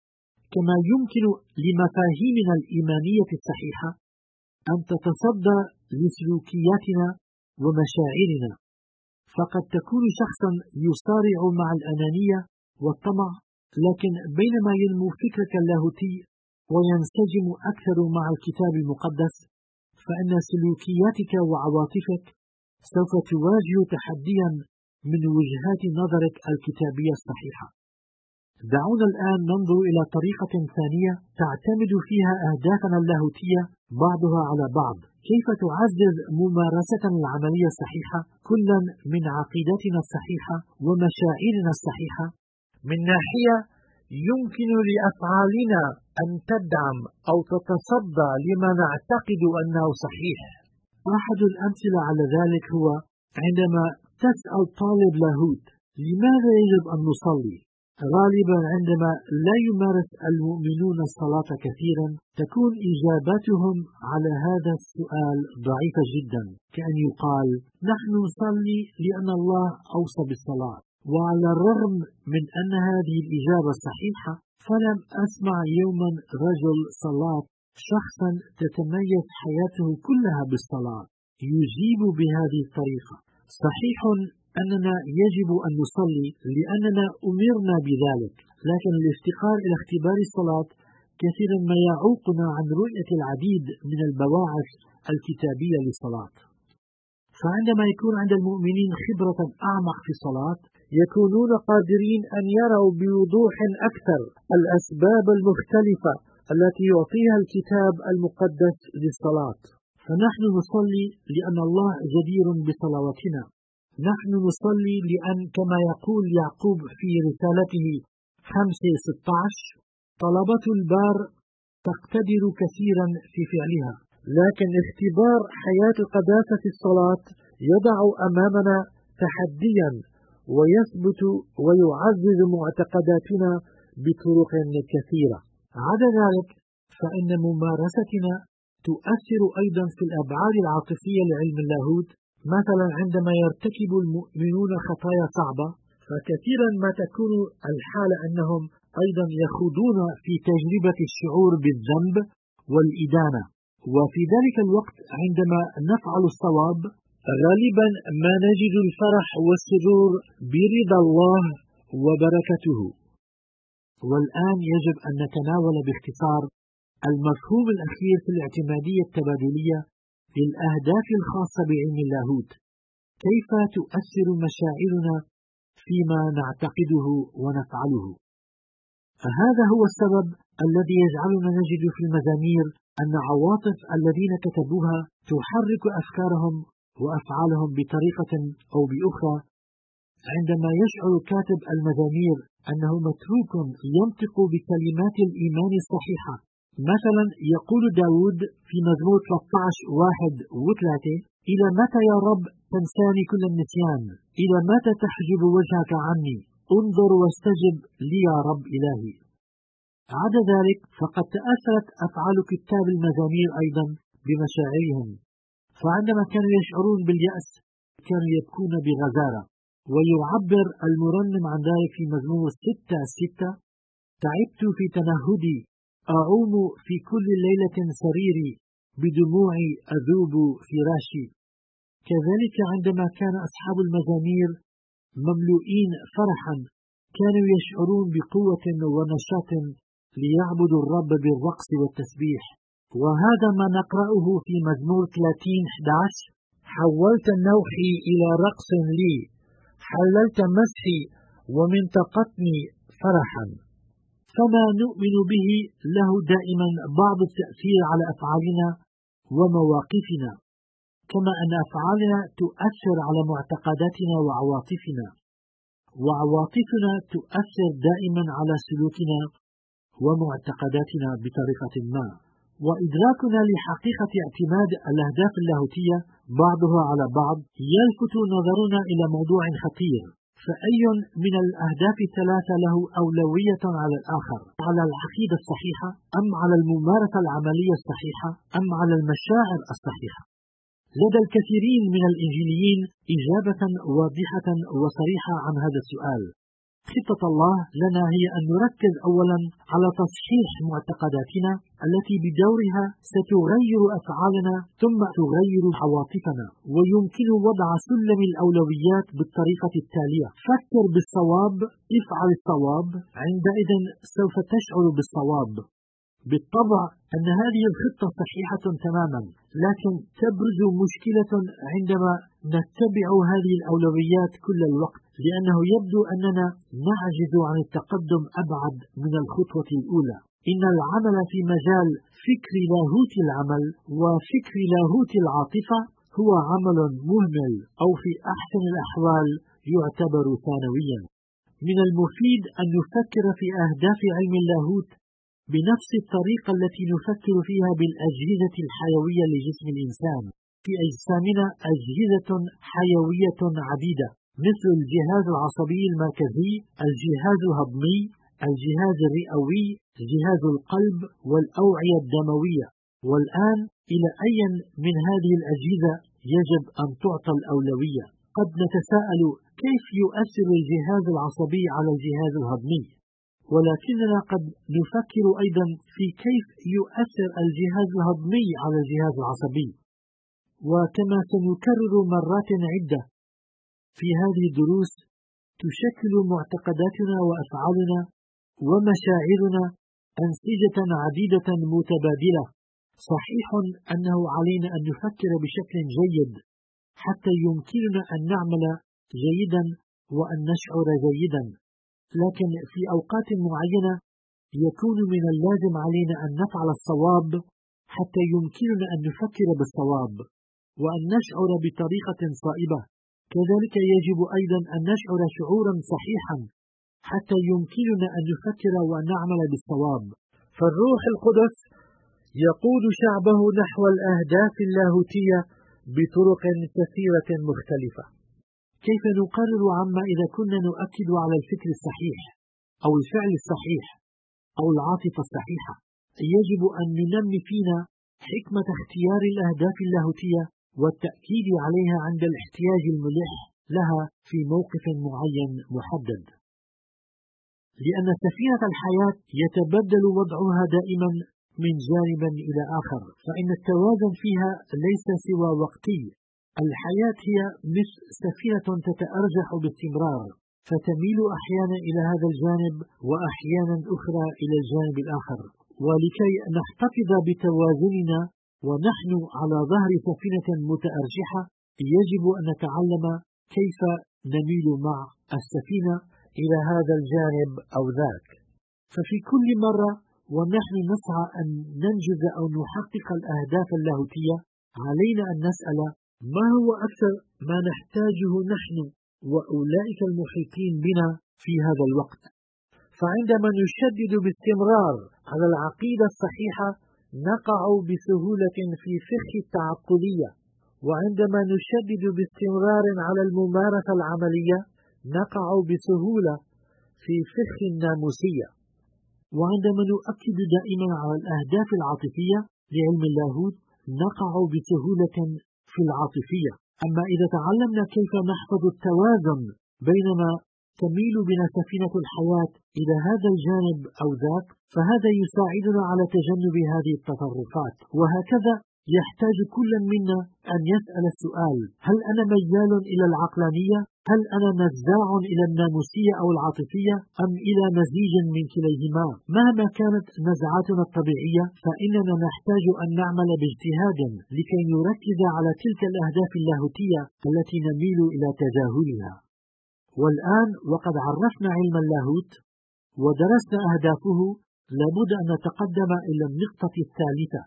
كما يمكن لمفاهيمنا الإيمانية الصحيحة أن تتصدى لسلوكياتنا ومشاعرنا، فقد تكون شخصا يصارع مع الأنانية والطمع، لكن بينما ينمو فكرك اللاهوتي وينسجم أكثر مع الكتاب المقدس، فإن سلوكياتك وعواطفك سوف تواجه تحديا من وجهات نظرك الكتابية الصحيحة. دعونا الآن ننظر إلى طريقة ثانية تعتمد فيها أهدافنا اللاهوتية بعضها على بعض. كيف تعزز ممارستنا العملية الصحيحة كلا من عقيدتنا الصحيحة ومشاعرنا الصحيحة؟ من ناحية يمكن لأفعالنا أن تدعم أو تتصدى لما نعتقد أنه صحيح. أحد الأمثلة على ذلك هو عندما تسأل طالب لاهوت لماذا يجب أن نصلي؟ غالبا عندما لا يمارس المؤمنون الصلاة كثيرا تكون إجاباتهم على هذا السؤال ضعيفة جدا، كأن يقال نحن نصلي لأن الله أوصى بالصلاة. وعلى الرغم من أن هذه الإجابة صحيحة، فلم أسمع يوما رجل صلاة شخصا تتميز حياته كلها بالصلاة يجيب بهذه الطريقة. صحيح أننا يجب أن نصلي لأننا أمرنا بذلك، لكن الافتقار إلى اختبار الصلاة كثيرا ما يعوقنا عن رؤية العديد من البواعث الكتابية للصلاة. فعندما يكون عند المؤمنين خبرة أعمق في الصلاة، يكونون قادرين أن يروا بوضوح أكثر الأسباب المختلفة التي يعطيها الكتاب المقدس للصلاة. فنحن نصلي لأن الله جدير بصلواتنا. نحن نصلي لأن كما يقول يعقوب في رسالته 5:16 طلبة البار تقتدر كثيرا في فعلها. لكن اختبار حياة قداسة الصلاة يضع أمامنا تحديا ويثبت ويعزز معتقداتنا بطرق كثيرة. عدا ذلك فإن ممارستنا تؤثر أيضا في الأبعاد العاطفية لعلم اللاهوت. مثلا عندما يرتكب المؤمنون خطايا صعبة، فكثيرا ما تكون الحالة أنهم أيضا يخوضون في تجربة الشعور بالذنب والإدانة. وفي ذلك الوقت عندما نفعل الصواب غالبا ما نجد الفرح والسرور برضا الله وبركته. والآن يجب أن نتناول باختصار المفهوم الأخير في الاعتمادية التبادلية للأهداف الخاصة بعلم اللاهوت. كيف تؤثر مشاعرنا فيما نعتقده ونفعله؟ هذا هو السبب الذي يجعلنا نجد في المزامير أن عواطف الذين كتبوها تحرك أفكارهم وأفعالهم بطريقة أو بأخرى. عندما يشعر كاتب المزامير أنه متروك ينطق بكلمات الإيمان الصحيحة، مثلا يقول داود في مزمور 13:1-3: إلى متى يا رب تنساني كل النسيان؟ إلى متى تحجب وجهك عني؟ انظر واستجب لي يا رب إلهي. عدا ذلك فقد تأثرت أفعال كتاب المزامير أيضا بمشاعرهم، فعندما كانوا يشعرون باليأس كانوا يبكون بغزارة. ويعبر المرنم عن ذلك في مزمور 6:6: تعبت في تنهدي، أعوم في كل ليلة سريري، بدموعي أذوب فراشي. كذلك عندما كان أصحاب المزامير مملوئين فرحا كانوا يشعرون بقوة ونشاط ليعبدوا الرب بالرقص والتسبيح. وهذا ما نقرأه في مزمور 30:11: حولت نوحي إلى رقص لي، حللت مسحي ومنطقتني فرحا. فما نؤمن به له دائما بعض التأثير على أفعالنا ومواقفنا، كما أن أفعالنا تؤثر على معتقداتنا وعواطفنا، وعواطفنا تؤثر دائما على سلوكنا ومعتقداتنا بطريقة ما. وإدراكنا لحقيقة اعتماد الأهداف اللاهوتية بعضها على بعض يلفت نظرنا إلى موضوع خطير: فأي من الأهداف الثلاثة له أولوية على الآخر؟ على العقيدة الصحيحة، أم على الممارسة العملية الصحيحة، أم على المشاعر الصحيحة؟ لدى الكثيرين من الإنجيليين إجابة واضحة وصريحة عن هذا السؤال. خطة الله لنا هي أن نركز أولا على تصحيح معتقداتنا التي بدورها ستغير أفعالنا ثم تغير عواطفنا. ويمكن وضع سلم الأولويات بالطريقة التالية: فكر بالصواب، افعل الصواب، عندئذ سوف تشعر بالصواب. بالطبع أن هذه الخطة صحيحة تماما، لكن تبرز مشكلة عندما نتبع هذه الأولويات كل الوقت، لأنه يبدو أننا نعجز عن التقدم أبعد من الخطوة الأولى. إن العمل في مجال فكر لاهوت العمل وفكر لاهوت العاطفة هو عمل مهمل، أو في أحسن الأحوال يعتبر ثانويا. من المفيد أن نفكر في أهداف علم اللاهوت بنفس الطريقة التي نفكر فيها بالأجهزة الحيوية لجسم الإنسان. في أجسامنا أجهزة حيوية عديدة، مثل الجهاز العصبي المركزي، الجهاز الهضمي، الجهاز الرئوي، جهاز القلب، والأوعية الدموية. والآن إلى أي من هذه الأجهزة يجب أن تعطى الأولوية؟ قد نتساءل كيف يؤثر الجهاز العصبي على الجهاز الهضمي، ولكننا قد نفكر أيضا في كيف يؤثر الجهاز الهضمي على الجهاز العصبي. وكما سنكرر مرات عدة في هذه الدروس، تشكل معتقداتنا وأفعالنا ومشاعرنا أنسجة عديدة متبادلة. صحيح أنه علينا أن نفكر بشكل جيد حتى يمكننا أن نعمل جيدا وأن نشعر جيدا، لكن في أوقات معينة يكون من اللازم علينا أن نفعل الصواب حتى يمكننا أن نفكر بالصواب وأن نشعر بطريقة صائبة. كذلك يجب أيضا أن نشعر شعورا صحيحا حتى يمكننا أن نفكر وأن نعمل بالصواب. فالروح القدس يقود شعبه نحو الأهداف اللاهوتية بطرق كثيرة مختلفة. كيف نقرر عما إذا كنا نؤكد على الفكر الصحيح أو الفعل الصحيح أو العاطفة الصحيحة؟ يجب أن ننمي فينا حكمة اختيار الأهداف اللاهوتية والتأكيد عليها عند الاحتياج الملح لها في موقف معين محدد. لأن سفينة الحياة يتبدل وضعها دائما من جانب إلى آخر، فإن التوازن فيها ليس سوى وقتي. الحياة هي مثل سفينة تتأرجح باستمرار، فتميل أحيانا إلى هذا الجانب وأحيانا أخرى إلى الجانب الآخر. ولكي نحتفظ بتوازننا ونحن على ظهر سفينة متأرجحة يجب أن نتعلم كيف نميل مع السفينة إلى هذا الجانب أو ذاك. ففي كل مرة ونحن نسعى أن ننجز أو نحقق الأهداف اللاهوتية علينا أن نسأل ما هو أكثر ما نحتاجه نحن وأولئك المحيطين بنا في هذا الوقت. فعندما نشدد باستمرار على العقيدة الصحيحة نقع بسهولة في فخ التعقلية، وعندما نشدد باستمرار على الممارسة العملية نقع بسهولة في فخ الناموسية. وعندما نؤكد دائما على الأهداف العاطفية لعلم اللاهوت نقع بسهولة في العاطفية. أما إذا تعلمنا كيف نحفظ التوازن بينما تميل بنا سفينة الحياة إلى هذا الجانب أو ذاك، فهذا يساعدنا على تجنب هذه التطرفات. وهكذا يحتاج كل منا أن يسأل السؤال: هل أنا ميال إلى العقلانية؟ هل أنا نزاع إلى الناموسية أو العاطفية؟ أم إلى مزيج من كليهما؟ مهما كانت نزعاتنا الطبيعية فإننا نحتاج أن نعمل باجتهاد لكي نركز على تلك الأهداف اللاهوتية التي نميل إلى تجاهلها. والآن وقد عرفنا علم اللاهوت ودرسنا أهدافه، لابد أن نتقدم إلى النقطة الثالثة،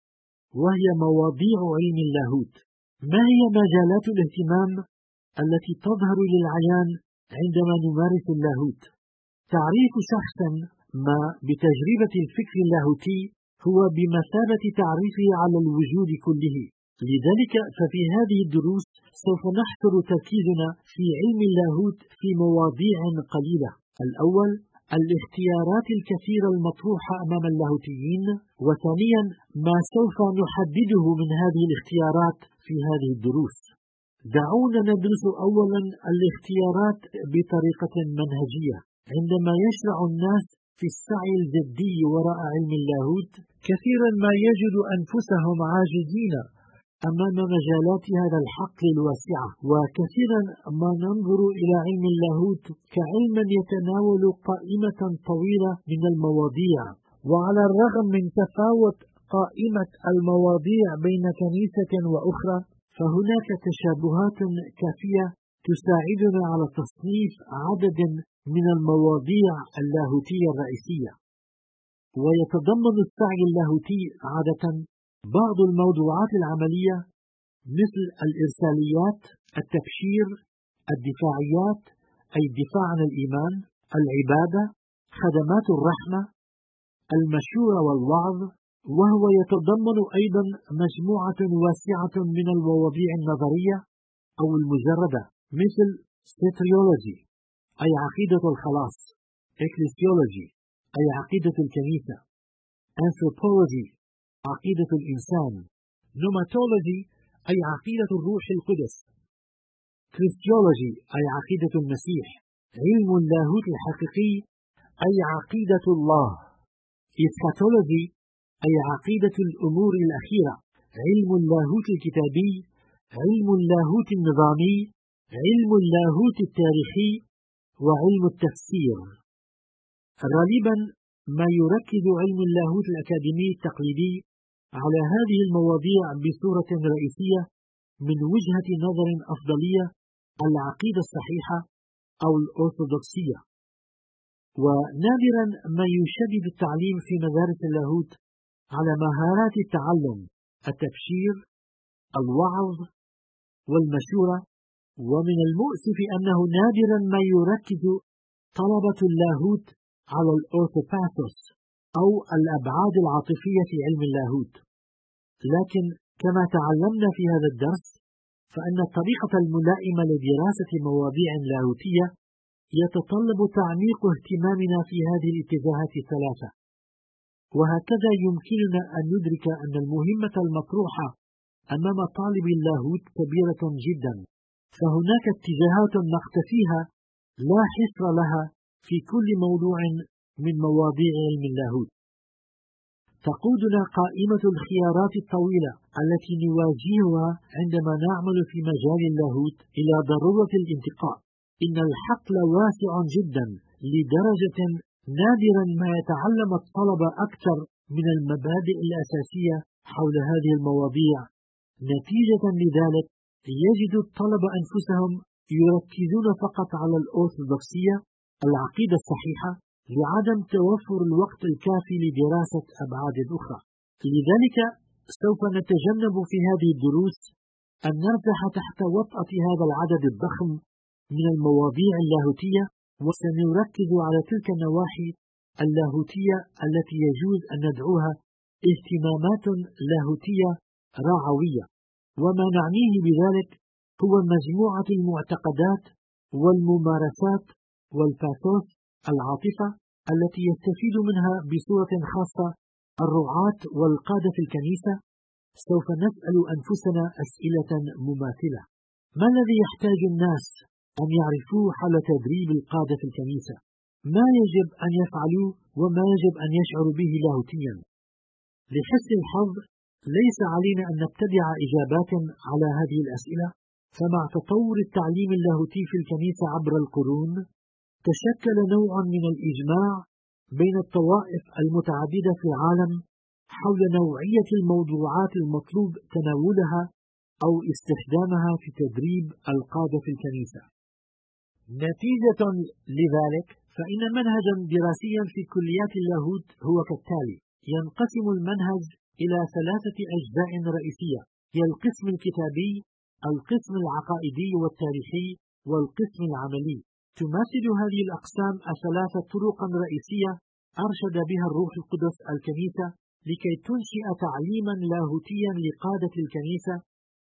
وهي مواضيع علم اللاهوت. ما هي مجالات الاهتمام التي تظهر للعيان عندما نمارس اللاهوت؟ تعريف شخص ما بتجربة الفكر اللاهوتي هو بمثابة تعريفه على الوجود كله. لذلك ففي هذه الدروس سوف نحصر تركيزنا في علم اللاهوت في مواضيع قليلة. الأول، الاختيارات الكثيرة المطروحة أمام اللاهوتيين، وثانيا ما سوف نحدده من هذه الاختيارات في هذه الدروس. دعونا ندرس أولا الاختيارات بطريقة منهجية. عندما يشرع الناس في السعي الجدي وراء علم اللاهوت كثيرا ما يجد أنفسهم عاجزين أمام مجالات هذا الحقل الواسعة، وكثيرا ما ننظر إلى علم اللاهوت كعلم يتناول قائمة طويلة من المواضيع. وعلى الرغم من تفاوت قائمة المواضيع بين كنيسة وأخرى، فهناك تشابهات كافية تساعدنا على تصنيف عدد من المواضيع اللاهوتية الرئيسية. ويتضمن السعي اللاهوتي عادة بعض الموضوعات العملية مثل الإرساليات، التبشير، الدفاعيات أي الدفاع عن الإيمان، العبادة، خدمات الرحمة، المشورة والوعظ. وهو يتضمن أيضا مجموعة واسعة من المواضيع النظرية أو المجردة مثل سيتريولوجي أي عقيدة الخلاص، إكليسيولوجي أي عقيدة الكنيسة، أنثروبولوجي عقيدة الإنسان، نوماتولوجي أي عقيدة الروح القدس، كريستيولوجي أي عقيدة المسيح، علم اللاهوت الحقيقي أي عقيدة الله، إسكاتولوجي أي عقيدة الأمور الأخيرة، علم اللاهوت الكتابي، علم اللاهوت النظامي، علم اللاهوت التاريخي، وعلم التفسير. غالبا ما يركز علم اللاهوت الأكاديمي التقليدي على هذه المواضيع بصورة رئيسية من وجهة نظر أفضلية العقيدة الصحيحة أو الأرثوذكسية. ونادرا ما يشدد التعليم في مدارس اللاهوت على مهارات التعلم، التبشير، الوعظ، والمشورة. ومن المؤسف أنه نادرا ما يركز طلبة اللاهوت على الأورثوباثوس أو الأبعاد العاطفية في علم اللاهوت. لكن كما تعلمنا في هذا الدرس فإن الطريقة الملائمة لدراسة مواضيع لاهوتية يتطلب تعميق اهتمامنا في هذه الاتجاهات الثلاثة. وهكذا يمكننا أن ندرك أن المهمة المطروحة أمام طالب اللاهوت كبيرة جدا، فهناك اتجاهات نقتفيها لا حصر لها في كل موضوع من مواضيع علم اللاهوت. تقودنا قائمة الخيارات الطويلة التي نواجهها عندما نعمل في مجال اللاهوت إلى ضرورة الانتقاء. إن الحقل واسع جدا لدرجة نادرا ما يتعلم الطلبة أكثر من المبادئ الأساسية حول هذه المواضيع. نتيجة لذلك يجد الطلبة أنفسهم يركزون فقط على الأرثوذكسية، العقيدة الصحيحة، لعدم توفر الوقت الكافي لدراسة أبعاد أخرى. لذلك سوف نتجنب في هذه الدروس أن نرتاح تحت وطأة هذا العدد الضخم من المواضيع اللاهوتية، وسنركز على تلك النواحي اللاهوتية التي يجوز أن ندعوها اهتمامات لاهوتية رعوية. وما نعنيه بذلك هو مجموعة المعتقدات والممارسات والباثوس العاطفة التي يستفيد منها بصورة خاصة الرعاة والقادة في الكنيسة. سوف نسأل أنفسنا أسئلة مماثلة: ما الذي يحتاج الناس أن يعرفوه حول تدريب القادة في الكنيسة؟ ما يجب أن يفعلوه وما يجب أن يشعروا به لاهوتيا؟ لحسن الحظ ليس علينا أن نبتدع إجابات على هذه الأسئلة، فمع تطور التعليم اللاهوتي في الكنيسة عبر القرون تشكل نوع من الإجماع بين الطوائف المتعددة في العالم حول نوعية الموضوعات المطلوب تناولها أو استخدامها في تدريب القادة في الكنيسة. نتيجة لذلك فإن منهجا دراسيا في كليات اللاهوت هو كالتالي: ينقسم المنهج إلى 3 أجزاء رئيسية، هي القسم الكتابي، القسم العقائدي والتاريخي، والقسم العملي. تمثل هذه الأقسام 3 طرقا رئيسية أرشد بها الروح القدس الكنيسة لكي تنشئ تعليما لاهوتيا لقادة الكنيسة.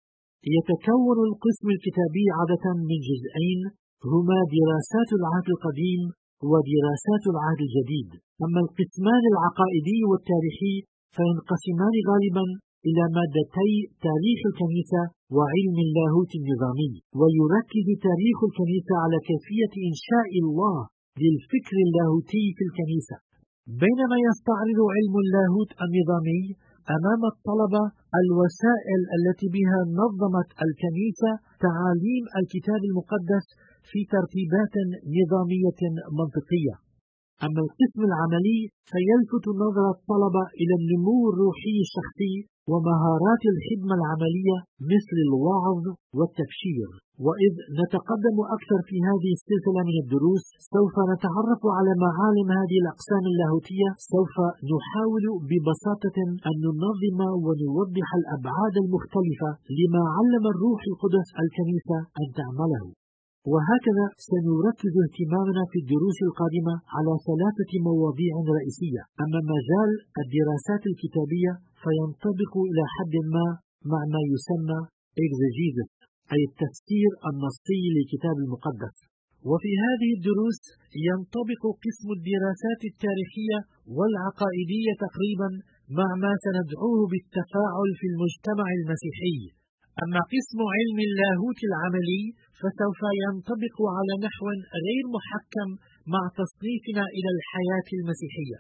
يتكون القسم الكتابي عادة من جزئين، هما دراسات العهد القديم ودراسات العهد الجديد. أما القسمان العقائدي والتاريخي فينقسمان غالبا إلى مادتي تاريخ الكنيسة وعلم اللاهوت النظامي، ويركز تاريخ الكنيسة على كيفية إنشاء الله للفكر اللاهوتي في الكنيسة، بينما يستعرض علم اللاهوت النظامي أمام الطلبة الوسائل التي بها نظمت الكنيسة تعاليم الكتاب المقدس في ترتيبات نظامية منطقية. أما القسم العملي فيلفت نظر الطلبة إلى النمو الروحي الشخصي ومهارات الخدمة العملية مثل الوعظ والتبشير. وإذ نتقدم أكثر في هذه السلسلة من الدروس سوف نتعرف على معالم هذه الأقسام اللاهوتية. سوف نحاول ببساطة أن ننظم ونوضح الأبعاد المختلفة لما علم الروح القدس الكنيسة أن تعمله. وهكذا سنركز اهتمامنا في الدروس القادمة على 3 مواضيع رئيسية. أما مجال الدراسات الكتابية فينطبق إلى حد ما مع ما يسمى exegesis، أي التفسير النصي للكتاب المقدس. وفي هذه الدروس ينطبق قسم الدراسات التاريخية والعقائدية تقريبا مع ما سندعوه بالتفاعل في المجتمع المسيحي. أما قسم علم اللاهوت العملي فسوف ينطبق على نحو غير محكم مع تصنيفنا إلى الحياة المسيحية.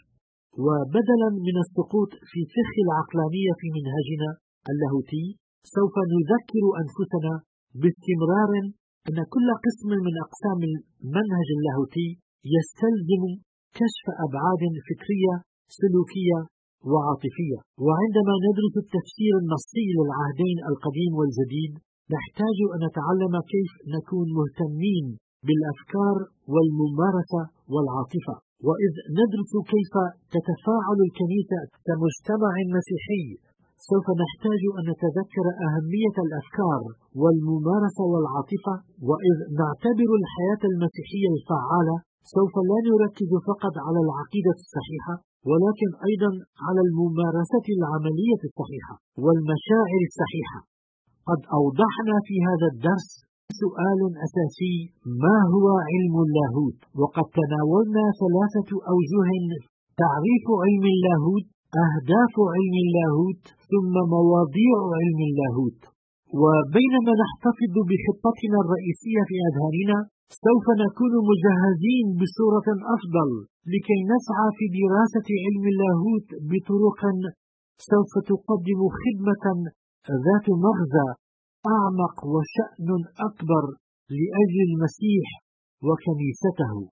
وبدلا من السقوط في فخ العقلانية في منهجنا اللاهوتي سوف نذكر أنفسنا باستمرار أن كل قسم من أقسام المنهج اللاهوتي يستلزم كشف أبعاد فكرية سلوكية وعاطفية. وعندما ندرس التفسير النصي للعهدين القديم والجديد نحتاج أن نتعلم كيف نكون مهتمين بالأفكار والممارسة والعاطفة. وإذ ندرس كيف تتفاعل الكنيسة كمجتمع مسيحي سوف نحتاج أن نتذكر أهمية الأفكار والممارسة والعاطفة. وإذ نعتبر الحياة المسيحية الفعالة سوف لا نركز فقط على العقيدة الصحيحة ولكن أيضا على الممارسة العملية الصحيحة والمشاعر الصحيحة. قد أوضحنا في هذا الدرس سؤال أساسي: ما هو علم اللاهوت؟ وقد تناولنا 3 أوجه: تعريف علم اللاهوت، أهداف علم اللاهوت، ثم مواضيع علم اللاهوت. وبينما نحتفظ بخطتنا الرئيسية في أذهاننا سوف نكون مجهزين بصورة أفضل لكي نسعى في دراسة علم اللاهوت بطرق سوف تقدم خدمة ذات مغزى أعمق وشأن أكبر لأجل المسيح وكنيسته.